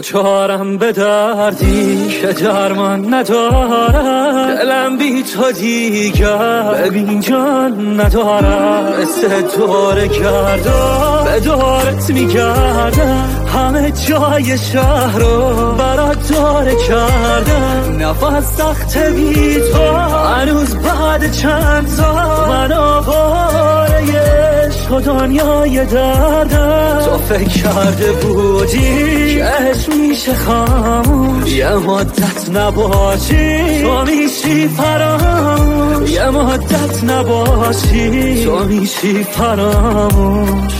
دوچارم به دردی که درمان ندارم، دلم بی تو دیگر ببین جان ندارم. مثل دوره گردم به دورت میگردم، همه جای شهر رو برات دوره کردم. نفس سخت بی تو هنوز بعد چند سال من آواره عشق و دنیای دردم. تو فکر کرده بودی که عشق میشه خاموش، یه مدت نباشی تو میشی فراموش، یه مدت نباشی تو میشی فراموش.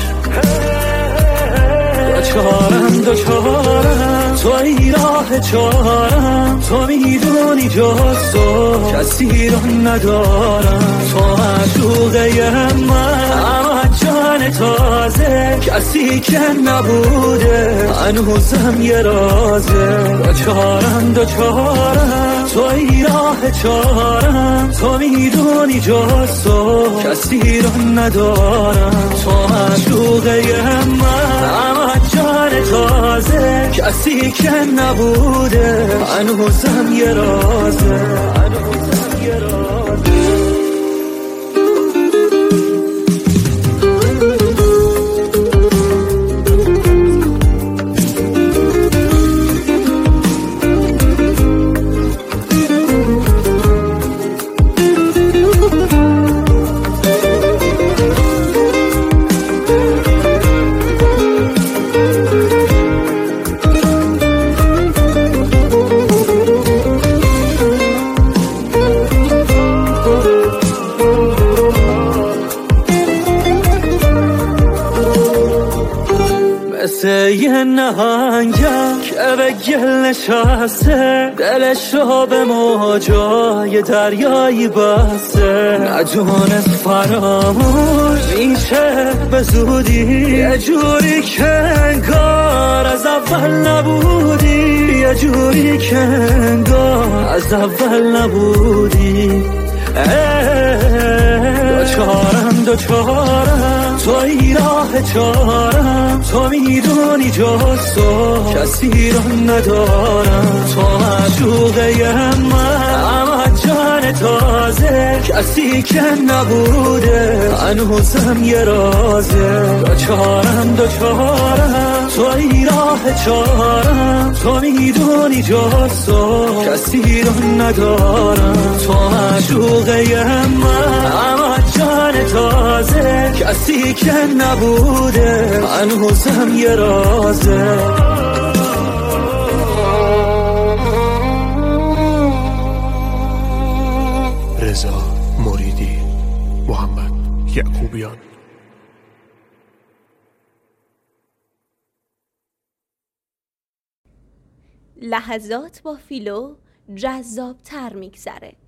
دوچارم توی راه چارم، تو میدونی جز تو کسی رو ندارم. تو معشوقه من جان تازه، کسی که نبوده هنوزم یه رازه. دوچارم توی راه چارم، تو میدونی جز تو کسی رو ندارم. تو معشوقه من جان تازه، کسی که نبوده هنوزم یه رازه، هنوزم یه رازه. مثل یه نهنگم که به گل نشسته، دلشو به موجای دریایی بسته. ندونست فراموش میشه به زودی، یه جوری که انگار از اول نبودی، یه جوری که انگار از اول نبودی. دوچارم توی راه چارم، تو میدونی جز تو کسی رو ندارم. تو معشوقه من جان تازه، کسی که نبوده هنوزم یه رازه. دوچارم توی راه چارم، تو میدونی جز تو کسی رو ندارم. تو معشوقه من جان تازه، کسی که نبوده هنوزم یه رازه. رضا مریدی، محمد یعقوبیان. لحظات با فیلو جذاب تر میگذره.